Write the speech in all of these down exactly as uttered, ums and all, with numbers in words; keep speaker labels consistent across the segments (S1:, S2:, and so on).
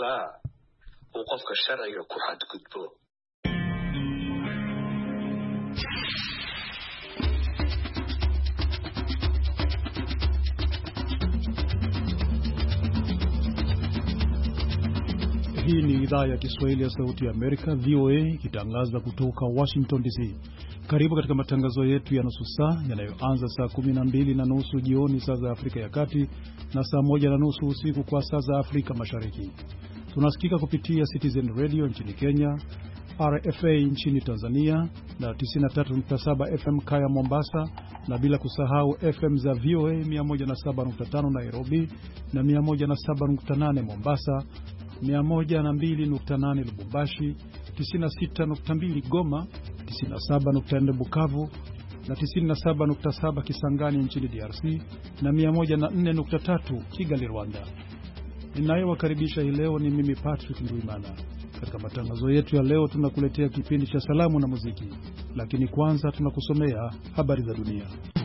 S1: uu qofka sharciga ku xadgudbo.
S2: Hii ni idhaa ya Kiswahili ya Sauti ya Amerika, V O A, ikitangaza kutoka Washington D C. Karibu katika matangazo yetu ya nusu saa yanayoanza saa kumi na mbili na nusu jioni saa za Afrika ya Kati na saa moja na nusu usiku kwa saa za Afrika Mashariki. Tunasikika kupitia Citizen Radio nchini Kenya, R F A nchini Tanzania na tisini na tatu nukta saba F M Kaya Mombasa, na bila kusahau F M za V O A mia moja na saba nukta tano Nairobi na mia moja na saba nukta nane Mombasa, mia moja na mbili nukta nane Lubumbashi, tisini na sita nukta mbili Goma, tisini na saba nukta nne Bukavu na tisini na saba nukta saba Kisangani nchini D R C na mia moja na nne nukta tatu Kigali, Rwanda. Ninayewakaribisha hii leo ni mimi Patrick Ndwimana. Katika matangazo yetu ya leo tunakuletea kipindi cha salamu na muziki, lakini kwanza tunakusomea habari za dunia.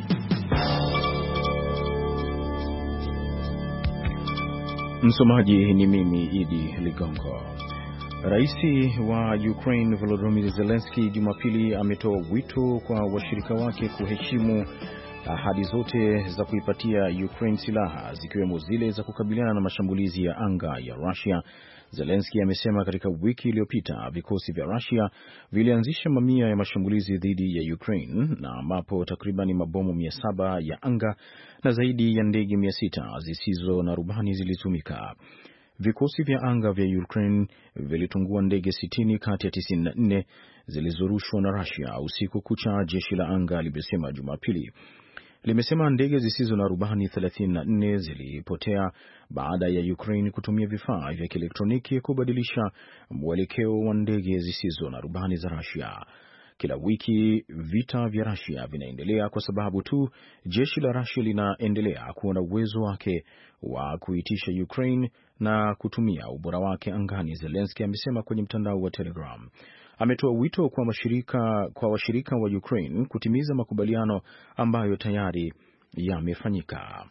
S3: Msomaji ni mimi Idi Ligongo. Rais wa Ukraine Volodymyr Zelensky Jumapili ametoa wito kwa washirika wake kuheshimu ahadi zote za kuipatia Ukraine silaha, zikiwemo zile za kukabiliana na mashambulizi ya anga ya Russia. Zelensky amesema katika wiki iliyopita vikosi vya Russia vilianzisha mamia ya mashambulizi dhidi ya Ukraine, na ambapo takriban mabomu mia saba ya anga na zaidi ya ndege mia sita zisizo na rubani zilitumika. Vikosi vya anga vya Ukraine vilitungua ndege sitini kati ya tisini na nne zilizorushwa na Russia usiku kucha, jeshi la anga limesema Jumapili. Limesema ndege zisizo na rubani thelathini na nne zilipotea baada ya Ukraine kutumia vifaa vya kielektroniki kubadilisha mwelekeo wa ndege zisizo na rubani za Russia. Kila wiki vita vya Russia vinaendelea kwa sababu tu jeshi la Russia linaendelea kuwa na uwezo wake wa kuitisha Ukraine na kutumia ubora wake angani, Zelensky amesema kwenye mtandao wa Telegram. Ametoa wito kwa mashirika kwa washirika wa Ukraine kutimiza makubaliano ambayo tayari yamefanyika.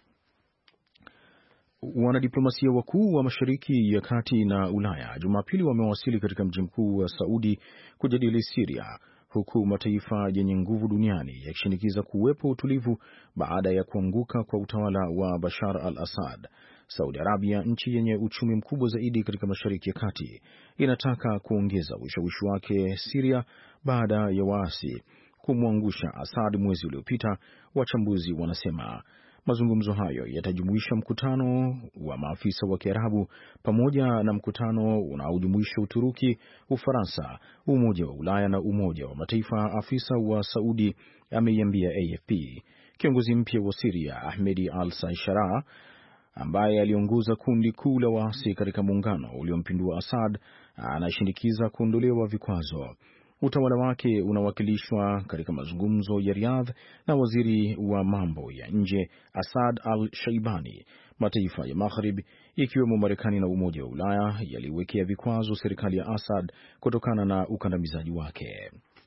S3: Wanadiplomasia wakuu wa Mashariki ya Kati na Ulaya Jumapili wamewasili katika mji mkuu wa Saudi kujadili Syria, huku mataifa yenye nguvu duniani yakishinikiza kuwepo utulivu baada ya kuanguka kwa utawala wa Bashar al-Assad. Saudi Arabia, nchi yenye uchumi mkubwa zaidi katika Mashariki ya Kati, inataka kuongeza ushawishi wake Syria baada ya waasi kumwangusha Assad mwezi uliopita. Wachambuzi wanasema mazungumzo hayo yatajumuisha mkutano wa maafisa wa Kiarabu pamoja na mkutano unaojumuisha Uturuki, Ufaransa, Umoja wa Ulaya na Umoja wa Mataifa, afisa wa Saudi ameiambia A F P. Kiongozi mpya wa Syria Ahmedi al-Sharaa, ambaye aliongoza kundi kuu la waasi katika muungano uliompindua Assad, anashinikiza kuondolewa vikwazo. Utawala wake unawakilishwa katika mazungumzo ya Riyadh na waziri wa mambo ya nje Asad al-Shaibani. Mataifa ya Maghrib ikiwemo Marekani na Umoja wa Ulaya yaliwekea vikwazo serikali ya Assad kutokana na ukandamizaji wake.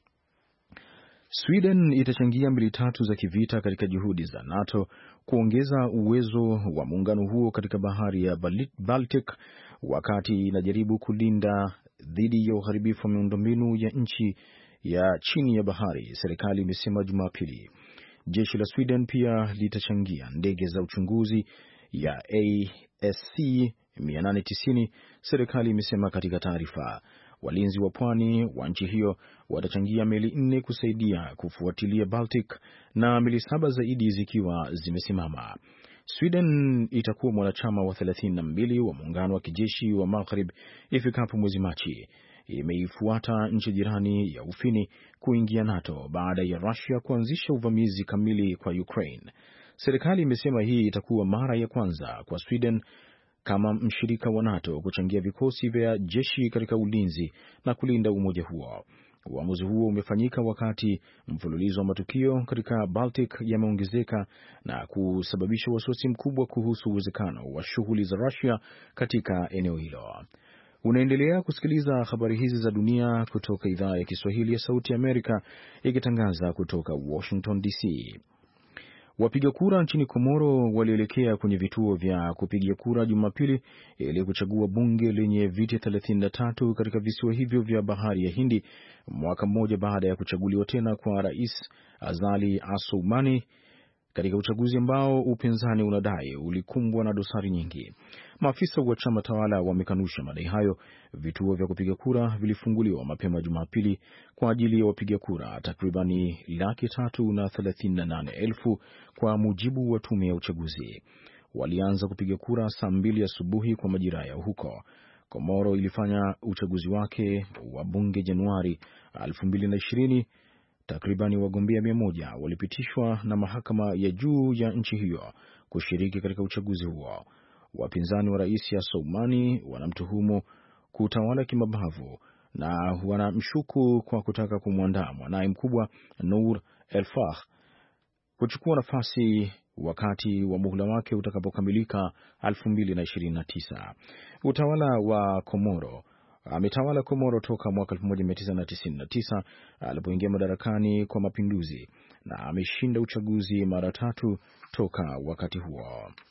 S3: Sweden itachangia meli tatu za kivita katika juhudi za NATO kuongeza uwezo wa muungano huo katika bahari ya Baltic, wakati inajaribu kulinda dhidi ya uharibifu wa miundombinu ya nchi ya chini ya bahari, serikali imesema Jumapili. Jeshi la Sweden pia litachangia ndege za uchunguzi ya A S C mia nane tisini, serikali imesema katika taarifa. Walinzi wa pwani wa nchi hiyo watachangia meli nne kusaidia kufuatilia Baltic, na meli saba zaidi zikiwa zimesimama. Sweden itakuwa mwanachama wa thelathini na mbili wa muungano wa kijeshi wa Maghrib ifikapo mwezi Machi. Imeifuata nchi jirani ya Ufini kuingia NATO baada ya Russia kuanzisha uvamizi kamili kwa Ukraine. Serikali imesema hii itakuwa mara ya kwanza kwa Sweden kama mshirika wa NATO kuchangia vikosi vya jeshi katika ulinzi na kulinda umoja huo. Uamuzi huo umefanyika wakati mfululizo wa matukio katika Baltic yameongezeka na kusababisha wasiwasi mkubwa kuhusu uwezekano wa shughuli za Russia katika eneo hilo. Unaendelea kusikiliza habari hizi za dunia kutoka idhaa ya Kiswahili ya Sauti ya Amerika, ikitangaza kutoka Washington D C. Wapiga kura nchini Komoro walielekea kwenye vituo vya kupigia kura Jumapili ili kuchagua bunge lenye viti thelathini na tatu katika visiwa hivyo vya Bahari ya Hindi, mwaka mmoja baada ya kuchaguliwa tena kwa Rais Azali Assoumani katika uchaguzi ambao upinzani unadai ulikumbwa na dosari nyingi. Maafisa wa chama tawala wamekanusha madai hayo. Vituo vya kupiga kura vilifunguliwa mapema Jumapili kwa ajili ya wapiga kura takribani laki tatu na thelathini na nane elfu kwa mujibu wa tume ya uchaguzi. Walianza kupiga kura saa mbili asubuhi kwa majira ya huko. Komoro ilifanya uchaguzi wake wa bunge Januari elfu mbili na ishirini. Takribani wagombea mia moja walipitishwa na mahakama ya juu ya nchi hiyo kushiriki katika uchaguzi huo. Wapinzani wa Rais Assoumani wanamtuhumu kutawala kimabavu na wanamshuku kwa kutaka kumwandaa mwanae mkubwa Nour El-Fah kuchukua nafasi wakati wa muhula wake utakapokamilika elfu mbili na ishirini na tisa. Utawala wa Komoro ametawala Komoro toka mwaka elfu moja mia tisa na tisini na tisa alipoingia madarakani kwa mapinduzi na ameshinda uchaguzi mara tatu toka wakati huo.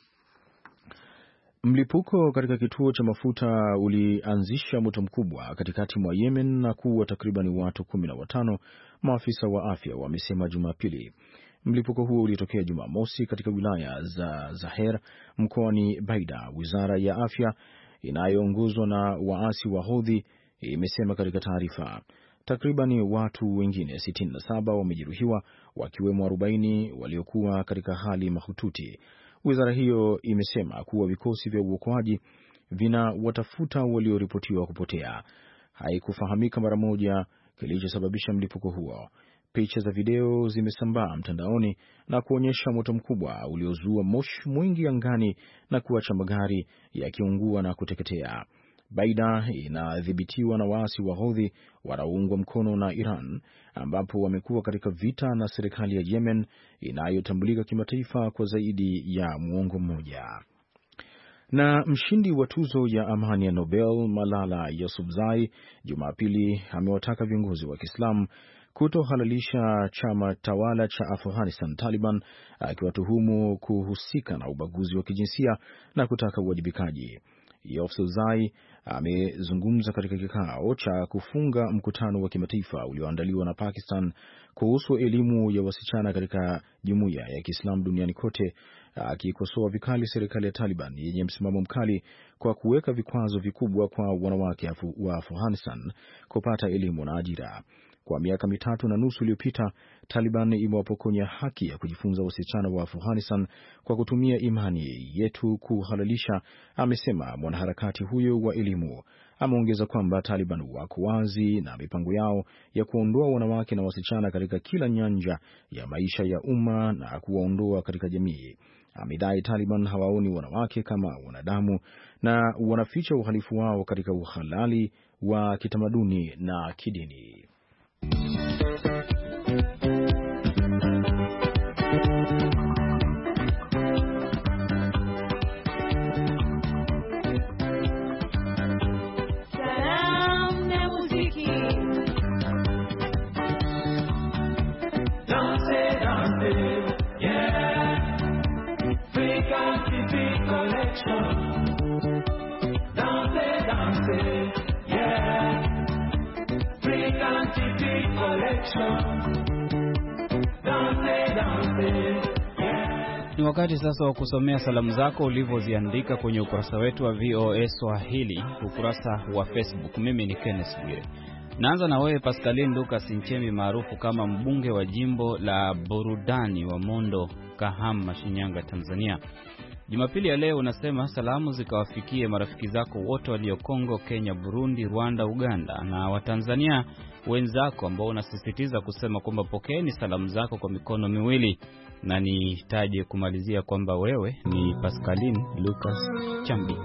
S3: Mlipuko katika kituo cha mafuta ulianzisha moto mkubwa katikati mwa Yemen na kuua takriban watu kumi na watano, maafisa wa afya wamesema Jumapili. Mlipuko huo ulitokea Jumamosi katika wilaya za Zaher mkoani Baida. Wizara ya afya inayoongozwa na waasi wa Houthi imesema katika taarifa. Takribani watu wengine sitini na saba wamejeruhiwa, wakiwemo arobaini waliokuwa katika hali mahututi. Wizara hiyo imesema kuwa vikosi vya uokoaji vina watafuta walioripotiwa kupotea. Haikufahamika mara moja kilichosababisha mlipuko huo. Picha za video zimesambaa mtandaoni na kuonyesha moto mkubwa uliozua moshi mwingi angani na kuacha magari yakiungua na kuteketea. Baida inadhibitiwa na waasi wa Houthi wanaoungwa mkono na Iran, ambapo wamekuwa katika vita na serikali ya Yemen inayotambulika kimataifa kwa zaidi ya muongo mmoja. Na mshindi wa tuzo ya amani ya Nobel Malala Yousafzai Jumapili amewataka viongozi wa Kiislamu kutohalalisha chama tawala cha Afghanistan Taliban, akiwatuhumu kuhusika na ubaguzi wa kijinsia na kutaka uwajibikaji. Yousafzai amezungumza katika kikao cha kufunga mkutano wa kimataifa ulioandaliwa na Pakistan kuhusu elimu ya wasichana katika jumuiya ya Kiislamu duniani kote, akikosoa vikali serikali ya Taliban yenye msimamo mkali kwa kuweka vikwazo vikubwa kwa wanawake wa Afghanistan kupata elimu na ajira. Kwa miaka mitatu na nusu iliyopita, Taliban imewapokonya haki ya kujifunza wasichana wa Afghanistan kwa kutumia imani yetu kuhalalisha, amesema mwanaharakati huyo wa elimu. Ameongeza kwamba Taliban wako wazi na mipango yao ya kuondoa wanawake na wasichana katika kila nyanja ya maisha ya umma na kuwaondoa katika jamii. Amedai Taliban hawaoni wanawake kama wanadamu na wanaficha uhalifu wao katika uhalali wa kitamaduni na kidini.
S4: Ni wakati sasa wa kusomea salamu zako ulivyoziandika kwenye ukurasa wetu wa V O A Swahili, ukurasa wa Facebook. Mimi ni Kenneth Bwire. Naanza na wewe Pascaline Lucas Nchemi, maarufu kama mbunge wa jimbo la Burudani wa Mondo, Kahama, Shinyanga, Tanzania. Jumapili ya leo unasema salamu zikawafikie marafiki zako wote walio Kongo, Kenya, Burundi, Rwanda, Uganda na Watanzania wenzako ambao unasisitiza kusema kwamba pokeeni salamu zako kwa mikono miwili, na nitaje kumalizia kwamba wewe ni Pascaline Lucas Chambi.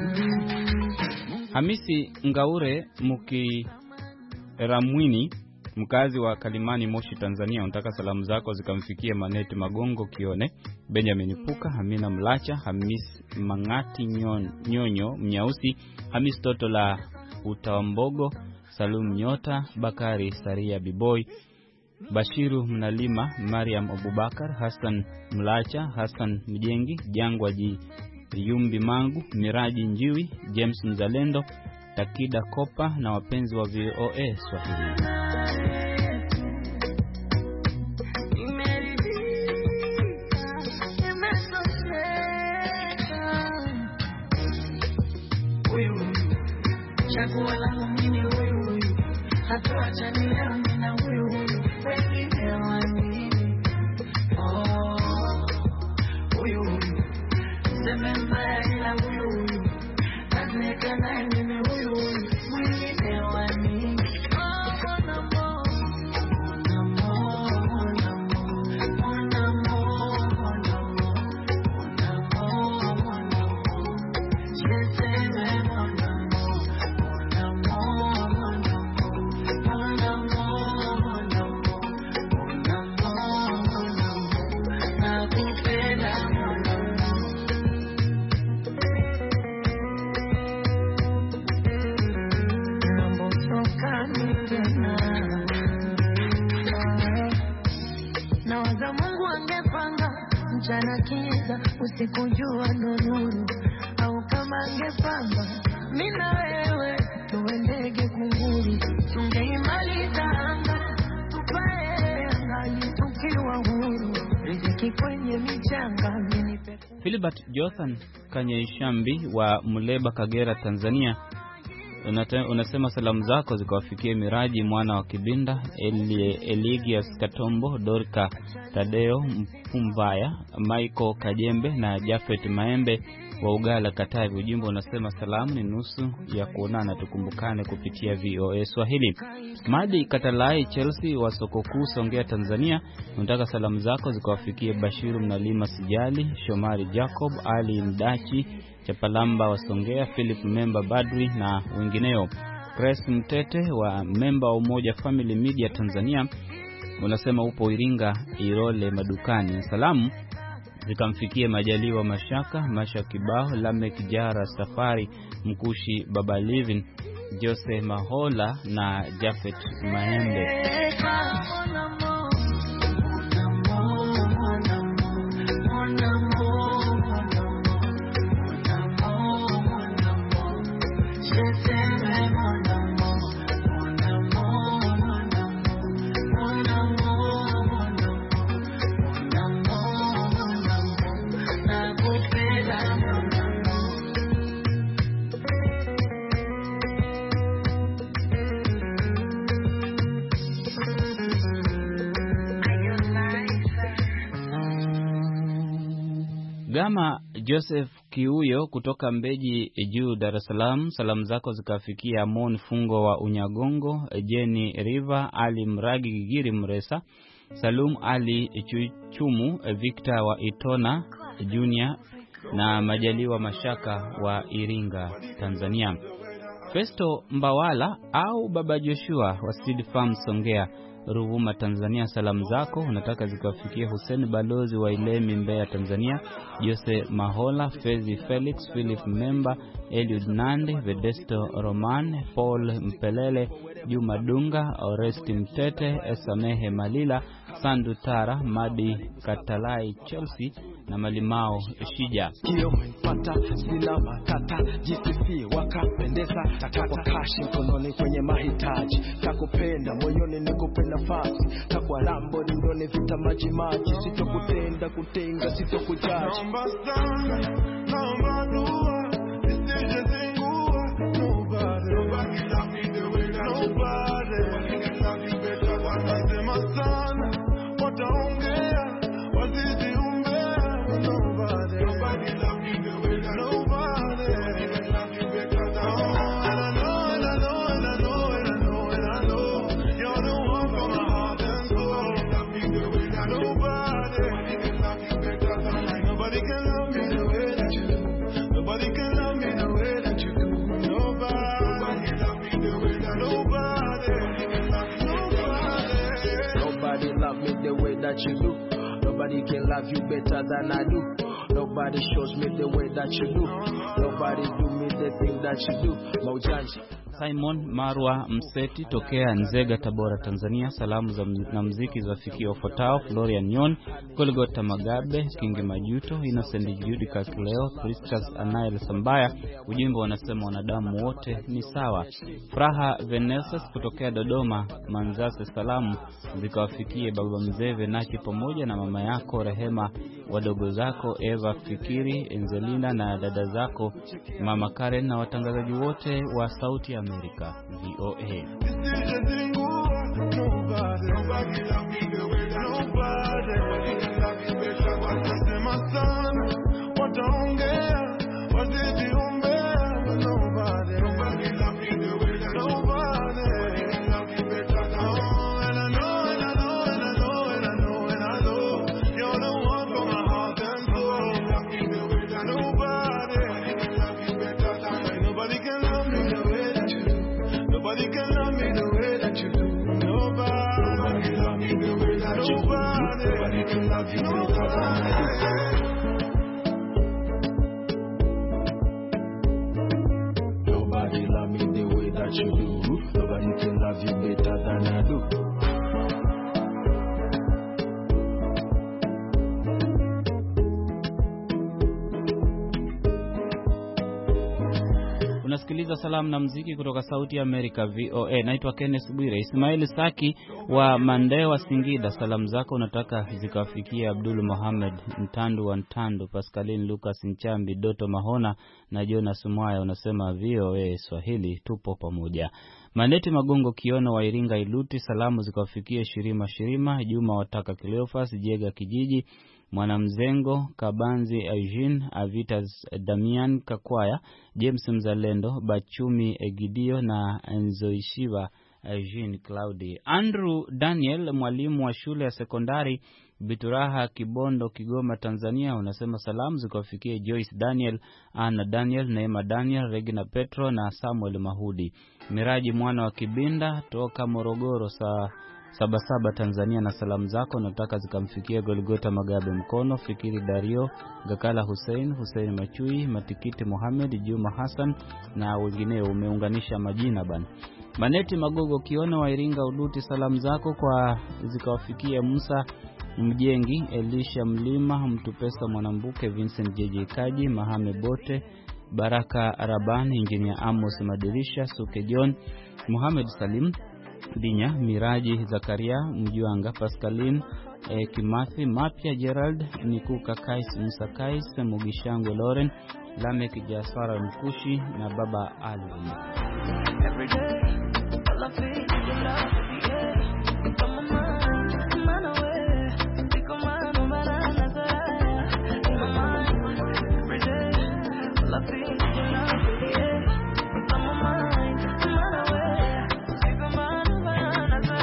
S4: Hamisi Ngaure Muki Ramwini mkazi wa Kalimani, Moshi, Tanzania, unataka salamu zako zikamfikie Maneti Magongo Kione, Benjamin Puka, Hamina Mlacha, Hamis Mangati Nyon, Nyonyo Mnyausi, Hamis Toto la Utawambogo, Salum Nyota, Bakari Saria Biboy, Bashiru Mnalima, Mariam Abubakar, Hassan Mlacha, Hassan Mjengi, Jangwa Ji Yumbi Mangu, Miraji Njiwi, James Mzalendo, Takida Kopa na wapenzi wa V O A Swahili.
S5: Usikujua nuru au kama angepanga mimi na wewe tuendege kunguru tungeimaliza anga tupae angali tukiwa huru riziki kwenye michanga mimi.
S4: Philibert Jothan Kanyeishambi wa Muleba, Kagera, Tanzania, Unate, unasema salamu zako zikawafikie Miraji mwana wa Kibinda, Eli, Eligias Katombo, Dorka Tadeo Mpumbaya, Michael Kajembe na Jafet Maembe wa Ugala, Katavi. Ujimbo unasema salamu ni nusu ya kuonana, tukumbukane kupitia V O A Swahili. Madi Katalai Chelsea wa Soko Kuu, Songea, Tanzania, unataka salamu zako zikawafikie Bashiru Mnalima Sijali, Shomari Jacob, Ali Mdachi Chapalamba wa Songea, Philip Memba Badri na wengineo. Grace Mtete wa memba wa Umoja Family Media Tanzania, unasema upo Iringa Irole madukani. Salamu zikamfikie Majaliwa Mashaka, Masha Kibao, Lamek Jara Safari, Mkushi Baba Livin, Jose Mahola na Jafet Maembe. Gama Joseph Kiuyo kutoka Mbeji Juu, Dar es Salaam, salamu zako zikafikia Amon Fungo wa Unyagongo, Jenny River, Ali Mragi Gigiri Mresa, Salum Ali Chuchumu, Victor wa Itona Junior na Majaliwa Mashaka wa Iringa, Tanzania. Festo Mbawala au Baba Joshua wa Seed Farm Songea, Ruvuma, Tanzania, salamu zako unataka zikafikia Hussein Balozi wa Ilemi, Mbeya, Tanzania, Jose Mahola, Fezi Felix, Philip Memba, Eliud Nandi, Vedesto Roman, Paul Mpelele, Juma Dunga, Oresti Mtete, Esamehe Malila, Sandu Tara, Madi Katalai Chelsea na Malimao Shija.
S6: Kio pata sina matata, jisifi wakapendeza, takwa kashi mkononi kwenye mahitaji, takupenda moyoni nikupenda fasi, takwa lambo ndoni vita maji maji, sitokutenda kutenga sitokujaji. Naomba sana, naomba dua, nisije zingua, nobody, nobody love me the way that nobody, nobody love me better than nasema sana, wataongea, wazidi umbea, nobody, nobody love me the way that nobody, nobody love me better than nobody. And I know, and I know, and I know, and I know, and I know, you're the one for my heart and soul. Love me the way that nobody, nobody love me better than I. Nobody can love me the way that you do. Nobody can love me the way that you do. Nobody, nobody love me the way that you do. Nobody can love you better than I do. Nobody shows me the way that you do. Nobody do me the thing that you do. Maujanji.
S4: Simon Marwa Mseti tokea Nzega, Tabora, Tanzania. Salamu za na muziki zafikia wafuatao: Florian Nyon, Golgota Magabe, Kingi Majuto, Innocent Judica Kileo, Christus Anael Sambaya. Ujimbo wanasema wanadamu wote ni sawa. Fraha Venesas kutokea Dodoma, Manzase. Salamu zikawafikie baba mzee Venachi pamoja na mama yako Rehema, wadogo zako Eva Fikiri, Enzelina na dada zako Mama Karen na watangazaji wote wa Sauti ya Amerika V O A.
S6: Nobody love me the way that you do. Nobody can love you better than I do.
S4: Unasikiliza salamu na muziki kutoka Sauti ya Amerika V O A. Naitwa Kenneth Bwire. Ismail Saki wa Mandewa, Singida. Salamu zako unataka zikafikia Abdul Mohamed Ntandu wa Ntandu, Pascaline Lucas Nchambi, Doto Mahona na Jonas Mwaya. Unasema V O A Swahili tupo pamoja. Maneti Magongo Kiona wa Iringa Iluti. Salamu zikafikia Shirima Shirima, Juma Wataka Cleophas, Jega Kijiji, Mwanamzengo, Kabanzi Eugene, Avitas Damian Kakwaya, James Mzalendo, Bachumi Egidio na Nzoishiva Eugene Claudi. Andrew Daniel, mwalimu wa shule ya sekondari Bituraha Kibondo, Kigoma, Tanzania. Unasema salamu zikafikia Joyce Daniel, Anna Daniel, Neema Daniel, Regina Petro na Samuel Mahudi. Miraji mwana wa Kibinda toka Morogoro saa Sabasaba, Tanzania, na salamu zako nataka zikamfikia Golgota Magabe Mkono, Fikiri Dario, Gakala Hussein, Hussein Machui, Matikiti Mohamed, Juma Hassan na wengineo. Umeunganisha majina bana. Maneti Magogo Kiona wa Iringa Uduti. Salamu zako kwa zikawafikia Musa Mjengi, Elisha Mlima, Mtupesa Mwanambuke, Vincent J J Kaji, Mahame Bote, Baraka Arabani, Engineer Amos Madirisha, Suke John, Muhammad Salim Dinya, Miraji Zakaria Mjuanga, Pascaline e, Kimathi Mapya, Gerald Nikuka Kais, Musa Kais, Mugishango Loren, Lamek Jasara Mkushi na Baba Alvin. Every day, all I feel is your love, yeah. From my mind, man away, pick on my no matter in my mind. Every day, all I feel is your love, yeah. From my mind, man away, pick on my no matter.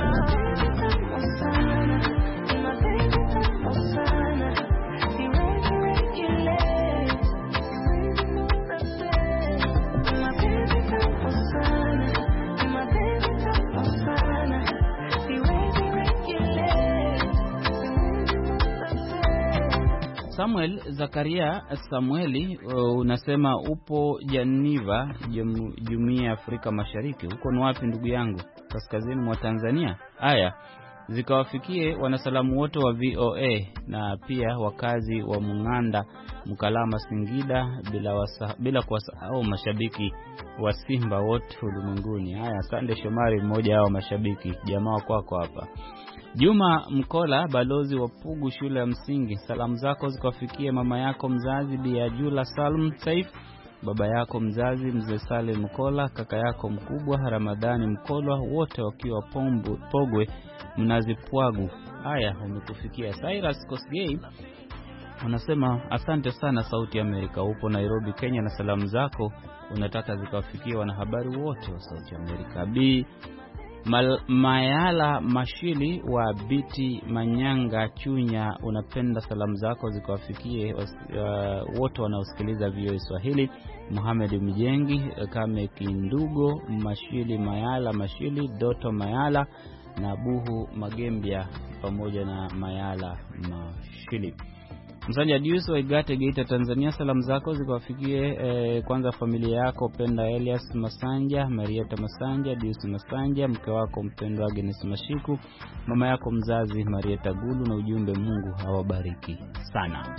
S4: My favorite Osana, he raised me regulate, he raised me on the bed. My favorite Osana, my favorite Osana, he raised me regulate, he raised me on the bed. Samuel Zakaria Samueli, uh, unasema upo Geneva, Jumuiya ya Afrika Mashariki. Huko ni wapi ndugu yangu? Kaskazini mwa Tanzania. Haya, zikawafikie wanasalamu wote wa V O A na pia wakazi wa Munganda, Mkalama, Singida, bila wasa, bila kuwasahau mashabiki wa Simba wote ulimwenguni. Haya, Sande Shomari mmoja wao mashabiki, jamaa kwako hapa. Juma Mkola, balozi wa Pugu shule ya msingi. Salamu zako zikafikia mama yako mzazi Bi Ajula Salm Saif, baba yako mzazi Mzee Sale Mkola, kaka yako mkubwa Ramadhani Mkolwa, wote wakiwa Pombu, Pogwe Mnazi Pwagu. Haya, umekufikia. Cyrus Kosgei unasema asante sana Sauti ya Amerika, upo Nairobi, Kenya, na salamu zako unataka zikawafikia wanahabari wote wa Sauti ya Amerika. Bi Mal, Mayala Mashili wa Biti Manyanga Chunya, unapenda salamu zako zikawafikie uh, wote wanaosikiliza V O A Swahili. Muhammad Mjengi, Kame Kindugo, Mashili Mayala Mashili, Doto Mayala na Buhu Magembia pamoja na Mayala Mashili. Msanja Dius wa Igate Geita Tanzania, salamu zako zikawafikie eh, kwanza familia yako Penda Elias Masanja, Marieta Masanja, Dius Masanja, mke wako mpendwa Agnes Mashiku, mama yako mzazi Marieta Gulu, na ujumbe Mungu awabariki sana.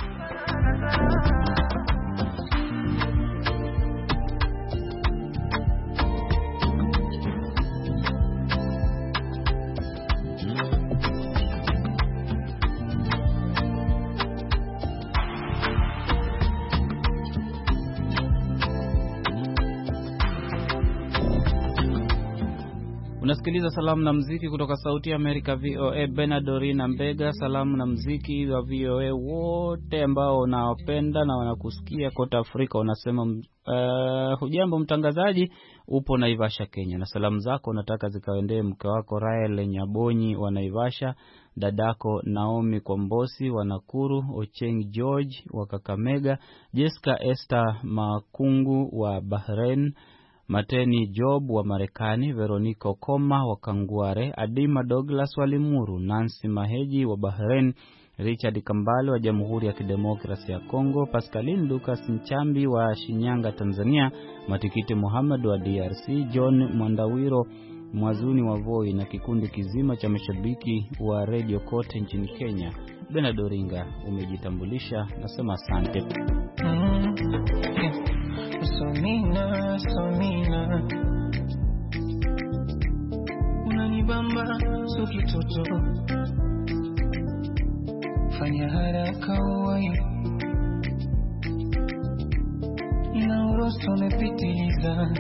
S4: Unasikiliza salamu na muziki kutoka Sauti ya Amerika V O A. Benadorina Mbega, salamu na muziki wa V O A wote ambao unawapenda na wanakusikia kote Afrika. Unasema uh, hujambo mtangazaji, upo Naivasha Kenya, na salamu zako unataka zikaendee mke wako Rael Nyabonyi wa Naivasha, dadako Naomi Kombosi wa Nakuru, Ocheng George wa Kakamega, Jessica Esther Makungu wa Bahrain, Mateni Job wa Marekani, Veronica Koma wa Kangware, Adima Douglas wa Limuru, Nancy Maheji wa Bahrain, Richard Kambale wa Jamhuri ya Kidemokrasia ya Kongo, Pascaline Lucas Nchambi wa Shinyanga Tanzania, Matikiti Muhammad wa D R C, John Mwandawiro Mwazuni wa Voi, na kikundi kizima cha mashabiki wa Radio Kote nchini Kenya. Benadoringa, umejitambulisha, nasema asante.
S5: Mm, yeah. Somina, somina, unanibamba so kitoto, fanya haraka uwai, na urosto umepitiliza,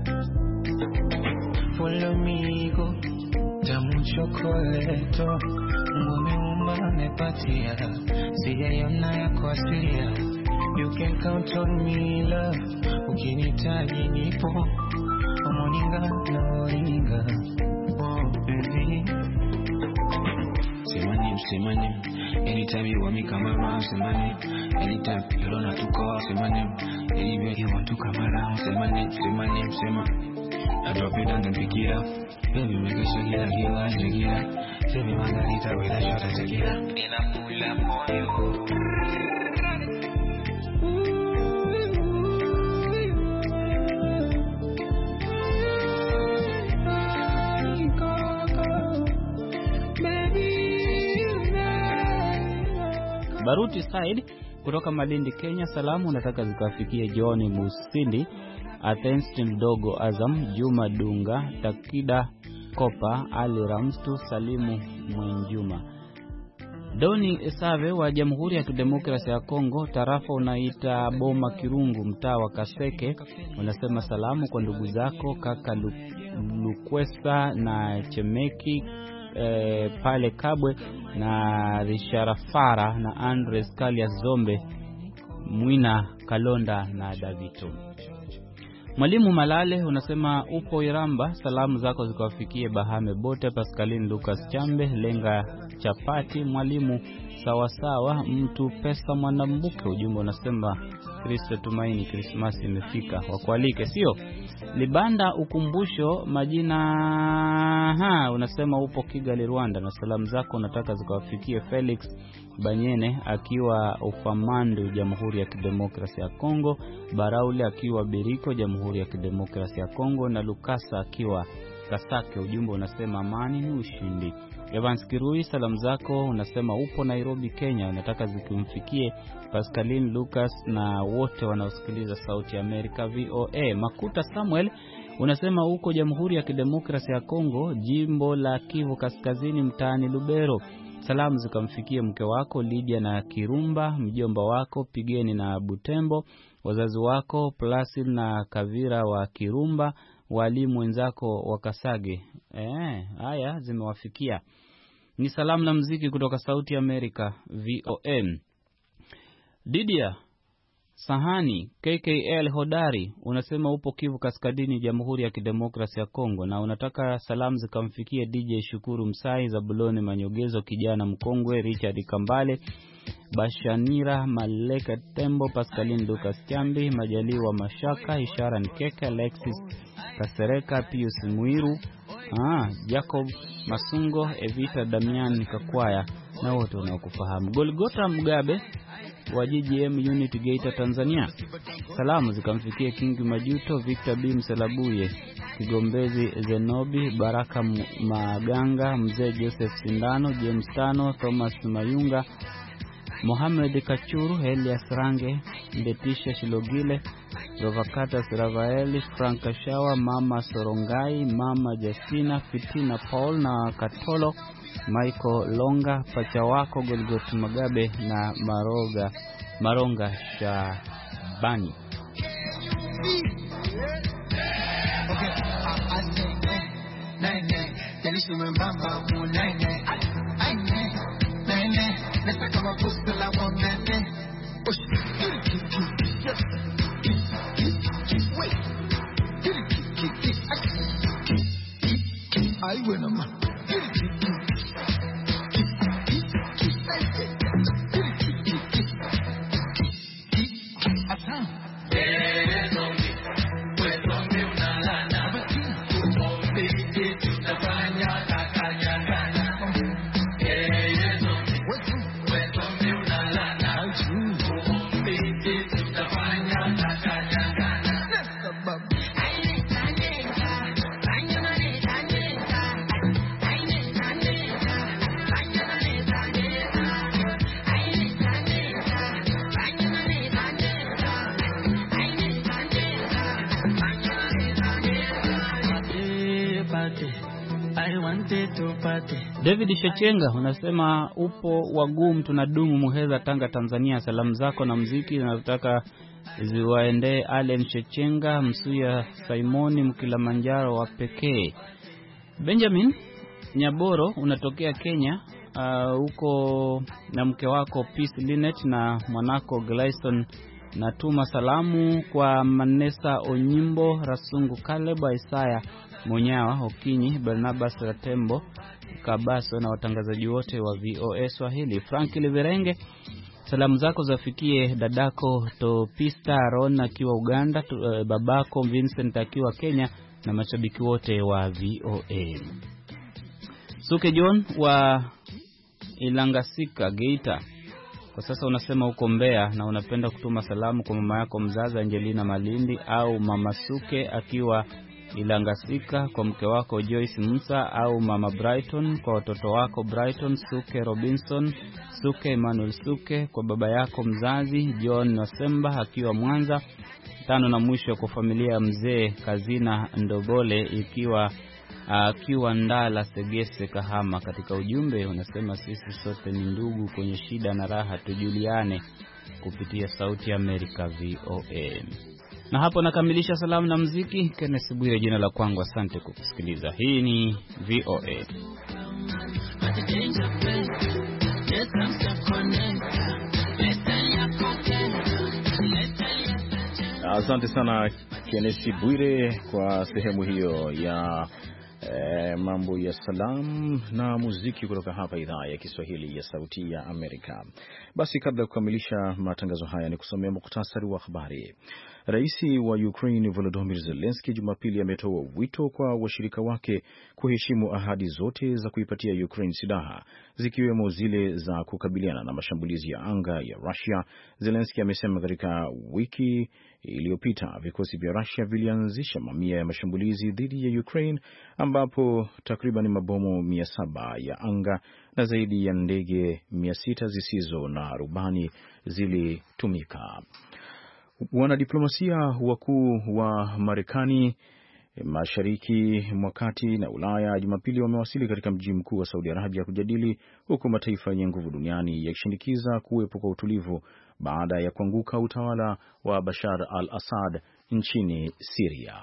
S5: follow me go, tamu chokoleto, umeumba mepatia, sijaiona yako asilia. You can count on me, love. Ukinitaji nipo, omoninga na oringa. Oh baby, say my name, say my name. Anytime you want me come around, say my name. Anytime you don't have to call, say my name. Anywhere you want to come around, say my name, say my name, say my. I drop it down and pick it up. Baby, make it shake it like you like shake it up. Say me margarita with a shot of tequila. And I pull up on you.
S4: Baruti Said kutoka Malindi Kenya, salamu nataka zikafikie John Musindi, Athenstin Dogo Azam, Juma Dunga, Takida Kopa, Ali Ramstu, Salimu Mwenjuma. Doni Esave wa Jamhuri ya Kidemokrasia ya Kongo, tarafa unaita Boma Kirungu, mtaa wa Kaseke, unasema salamu kwa ndugu zako kaka Lukwesa na Chemeki E, pale Kabwe, na Risharafara na Andres Kalias Zombe, Mwina Kalonda na Davito. Mwalimu Malale unasema upo Iramba, salamu zako zikawafikie Bahame Bote, Pascaline Lucas Chambe, Lenga Chapati, Mwalimu Sawasawa, Mtu Pesa Mwanambuke. Ujumbe unasema Kristo tumaini, Krismasi imefika, wakualike sio? Libanda Ukumbusho majina ha unasema upo Kigali Rwanda, na salamu zako unataka zikawafikie Felix Banyene akiwa Ufamandu Jamhuri ya Kidemokrasia ya Kongo, Baraule akiwa Biriko Jamhuri ya Kidemokrasia ya Kongo, na Lukasa akiwa Kasake. Ujumbe unasema amani ni ushindi. Evans Kirui, salamu zako unasema upo Nairobi Kenya, unataka zikimfikie Pascaline Lucas na wote wanaosikiliza Sauti ya Amerika V O A. Makuta Samuel unasema uko Jamhuri ya Kidemokrasia ya Kongo, jimbo la Kivu Kaskazini, mtaani Lubero. Salamu zikamfikie mke wako Lydia na Kirumba, mjomba wako Pigeni na Butembo, wazazi wako Placid na Kavira wa Kirumba, walimu wenzako wa Kasage. Eh, haya zimewafikia. Ni salamu na muziki kutoka Sauti ya Amerika V O M. Didia Sahani K K L Hodari unasema upo Kivu Kaskazini, Jamhuri ya Kidemokrasia ya Kongo, na unataka salamu zikamfikie D J Shukuru Msai, Zabuloni Manyogezo, kijana mkongwe Richard Kambale, Bashanira Maleka Tembo, Pascaline Lucas Chambi, Majaliwa Mashaka, Ishara Nkeke, Alexis Kasereka, Pius Muiru, Ah, Jacob Masungo, Evita Damian Kakwaya na wote wanaokufahamu. Golgota Mugabe wa G G M Unit Geita Tanzania. Salamu zikamfikia Kingi Majuto, Victor B Mselabuye, Kigombezi Zenobi, Baraka Maganga, Mzee Joseph Sindano, James Tano, Thomas Mayunga, Mohamed Kachuru, Elias Range, Ndetisha Shilogile, Rovakata Siravaeli, Frank Kashawa, Mama Sorongai, Mama Justina, Fitina Paul na Katolo, Michael Longa, Pachawako, Golgot Magabe na Maroga Maronga Shabani.
S5: I win them.
S4: David Shechenga unasema upo wagumu tunadumu Muheza Tanga Tanzania. Salamu zako na muziki nataka ziwaendee Allen Shechenga, Msuya Simoni Mkilimanjaro wa pekee. Benjamin Nyaboro unatokea Kenya, huko uh, na mke wako Peace Linet na mwanako Glyson. Natuma salamu kwa Manesa Onyimbo, Rasungu Kaleba, Isaya Monyawa, Okinyi, Barnabas Ratembo, Kabaso na watangazaji wote wa V O A Swahili. Frank Liverenge, salamu zako zafikie dadako Topista Ron akiwa Uganda, uh, babako Vincent akiwa Kenya na mashabiki wote wa V O A. Suke John wa Ilangasika Geita, kwa sasa unasema uko Mbeya na unapenda kutuma salamu kwa mama yako mzazi Angelina Malindi au mama Suke akiwa Ilangasika, kwa mke wako Joyce Musa au mama Brighton, kwa watoto wako Brighton Suke Robinson, Suke Emmanuel Suke, kwa baba yako mzazi John Nosemba akiwa Mwanza. Tano na mwisho kwa familia ya mzee Kazina Ndobole ikiwa akiwa Ndala Segese Kahama. Katika ujumbe unasema sisi sote ni ndugu, kwenye shida na raha tujuliane kupitia Sauti ya Amerika V O A. Na hapo nakamilisha salamu na muziki. Kenneth Bwire jina la kwangu, asante kwa kusikiliza. Hii ni V O A.
S3: Asante sana Kenneth Bwire kwa sehemu hiyo ya E, mambo ya salamu na muziki kutoka hapa idhaa ya Kiswahili ya Sauti ya Amerika. Basi kabla ya kukamilisha matangazo haya ni kusomea muhtasari wa habari. Rais wa Ukraine Volodymyr Zelensky Jumapili ametoa wito kwa washirika wake kuheshimu ahadi zote za kuipatia Ukraine silaha, zikiwemo zile za kukabiliana na mashambulizi ya anga ya Russia. Zelensky amesema katika wiki iliyopita vikosi vya Russia vilianzisha mamia ya mashambulizi dhidi ya Ukraine, ambapo takriban mabomu mia saba ya anga na zaidi ya ndege mia sita zisizo na rubani zilitumika. Wanadiplomasia wakuu wa Marekani, Mashariki mwa Kati na Ulaya Jumapili wamewasili katika mji mkuu wa Saudi Arabia kujadili huko mataifa yenye nguvu duniani yakishinikiza kuwepo kwa utulivu baada ya kuanguka utawala wa Bashar al-Assad nchini Syria.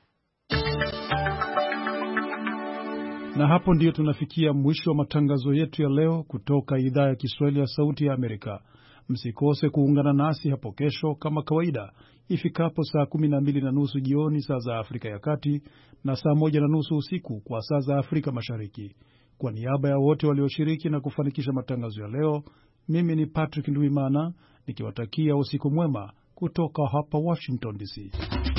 S2: Na hapo ndiyo tunafikia mwisho wa matangazo yetu ya leo kutoka idhaa ya Kiswahili ya Sauti ya Amerika. Msikose kuungana nasi hapo kesho kama kawaida ifikapo saa kumi na mbili na nusu jioni saa za Afrika ya Kati na saa moja na nusu usiku kwa saa za Afrika Mashariki. Kwa niaba ya wote walioshiriki na kufanikisha matangazo ya leo, mimi ni Patrick Ndwimana nikiwatakia usiku mwema kutoka hapa Washington D C.